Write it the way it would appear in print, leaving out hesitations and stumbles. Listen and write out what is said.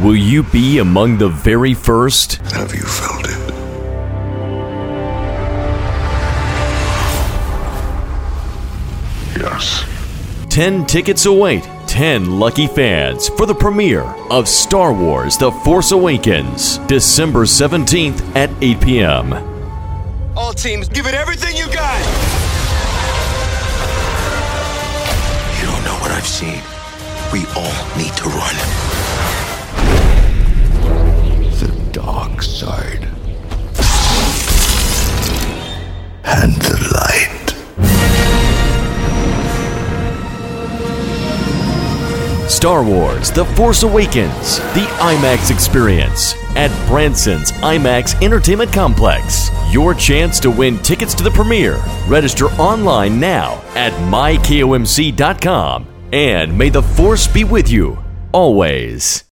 Will you be among the very first? Have you felt it? Yes. 10 tickets await 10 lucky fans for the premiere of Star Wars The Force Awakens, December 17th at 8 p.m. All teams, give it everything you got! You don't know what I've seen. We all need to run. The dark side. And the light. Star Wars The Force Awakens, the IMAX experience at Branson's IMAX Entertainment Complex. Your chance to win tickets to the premiere. Register online now at mykomc.com. And may the Force be with you always.